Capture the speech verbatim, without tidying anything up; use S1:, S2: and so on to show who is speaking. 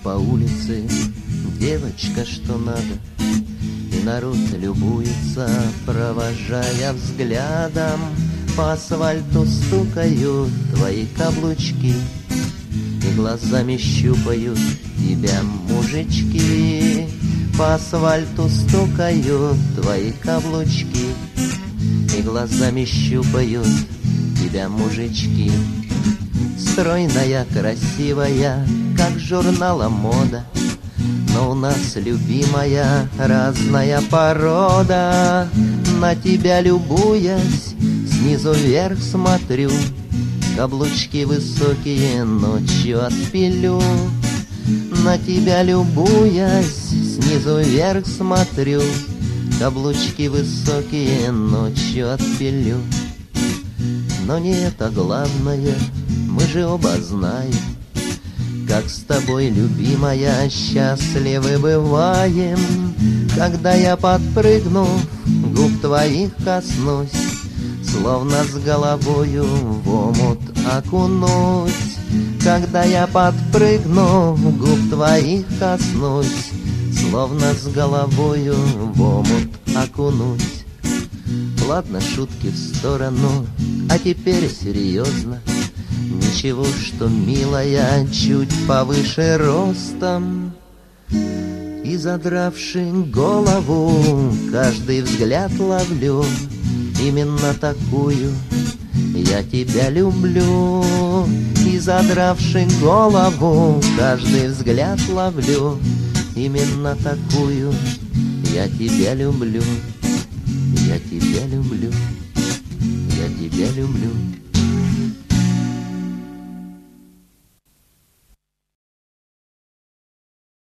S1: по улице девочка, что надо, и народ любуется, провожая взглядом. По асфальту стукают твои каблучки, и глазами щупают тебя мужички. По асфальту стукают твои каблучки, и глазами щупают тебя мужички. Стройная, красивая, как журнала мода, но у нас, любимая, разная порода. На тебя любуясь, снизу вверх смотрю, каблучки высокие ночью отпилю. На тебя любуясь, снизу вверх смотрю, каблучки высокие ночью отпилю. Но не это главное, мы же оба знаем, как с тобой, любимая, счастливы бываем. Когда я, подпрыгнув, губ твоих коснусь, словно с головою в омут окунусь. Когда я, подпрыгнув, губ твоих коснусь, словно с головою в омут окунусь. Ладно, шутки в сторону, а теперь серьезно. Ничего, что, милая, чуть повыше ростом, и, задравши голову, каждый взгляд ловлю. Именно такую я тебя люблю. И, задравши голову, каждый взгляд ловлю. Именно такую я тебя люблю. Я тебя люблю. Я тебя люблю.